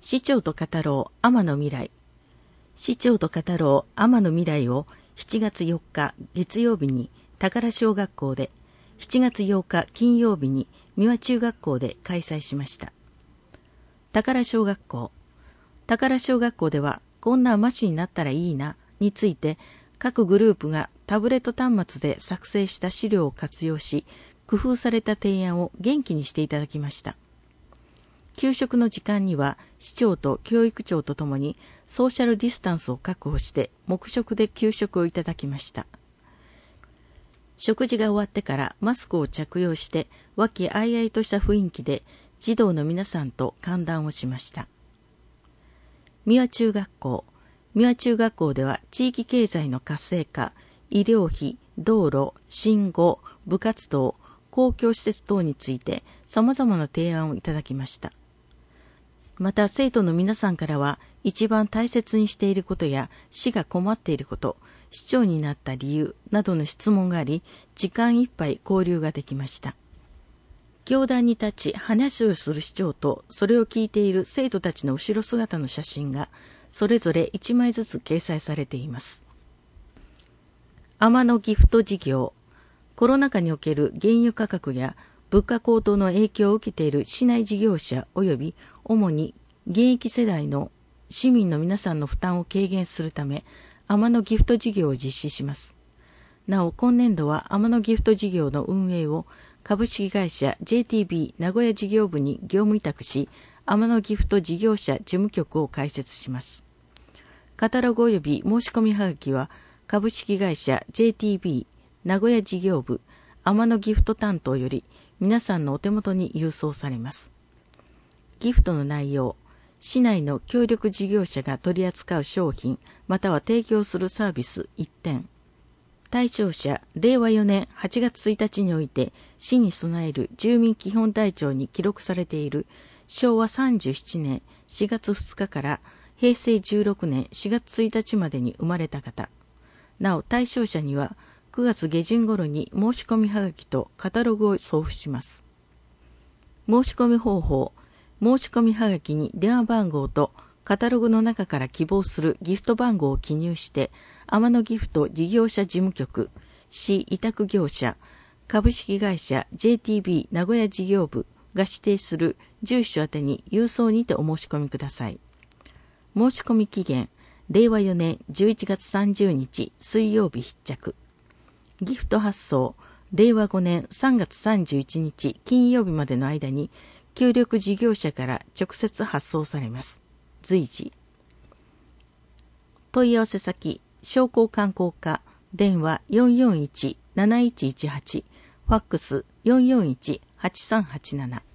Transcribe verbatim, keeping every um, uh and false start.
市長と語ろう天の未来。市長と語ろう天の未来をしちがつよっか月曜日に宝小学校で、しちがつようか金曜日に三輪中学校で開催しました。宝小学校。宝小学校では、こんな街になったらいいなについて、各グループがタブレット端末で作成した資料を活用し、工夫された提案を元気にしていただきました。給食の時間には、市長と教育長とともにソーシャルディスタンスを確保して黙食で給食をいただきました。食事が終わってからマスクを着用して和気あいあいとした雰囲気で児童の皆さんと歓談をしました。三輪中学校。三輪中学校では地域経済の活性化、医療費、道路、信号、部活動、公共施設等について様々な提案をいただきました。また生徒の皆さんからは一番大切にしていることや市が困っていること、市長になった理由などの質問があり、時間いっぱい交流ができました。教壇に立ち話をする市長とそれを聞いている生徒たちの後ろ姿の写真がそれぞれいちまいずつ掲載されています。天野ギフト事業。コロナ禍における原油価格や物価高騰の影響を受けている市内事業者及び主に現役世代の市民の皆さんの負担を軽減するため、天野ギフト事業を実施します。なお、今年度は天野ギフト事業の運営を株式会社 ジェイティービー 名古屋事業部に業務委託し、天野ギフト事業者事務局を開設します。カタログ及び申し込みはがきは株式会社 ジェイティービー 名古屋事業部天野ギフト担当より皆さんのお手元に郵送されます。ギフトの内容、市内の協力事業者が取り扱う商品または提供するサービスいってん。対象者、れいわよねんはちがつついたちにおいて市に備える住民基本台帳に記録されているしょうわさんじゅうななねんしがつふつかからへいせいじゅうろくねんしがつついたちまでに生まれた方。なお対象者にはくがつげじゅん頃に申し込みはがきとカタログを送付します。申し込み方法、申し込みはがきに電話番号とカタログの中から希望するギフト番号を記入して、天野ギフト事業者事務局、市委託業者、株式会社 ジェイティービー 名古屋事業部が指定する住所宛てに郵送にてお申し込みください。申し込み期限、れいわよねんじゅういちがつさんじゅうにち水曜日必着。ギフト発送、れいわごねんさんがつさんじゅういちにち金曜日までの間に、協力事業者から直接発送されます。随時。問い合わせ先、商工観光課、電話 よんよんいちなないちいちはち、ファックス よんよんいちはちさんはちなな。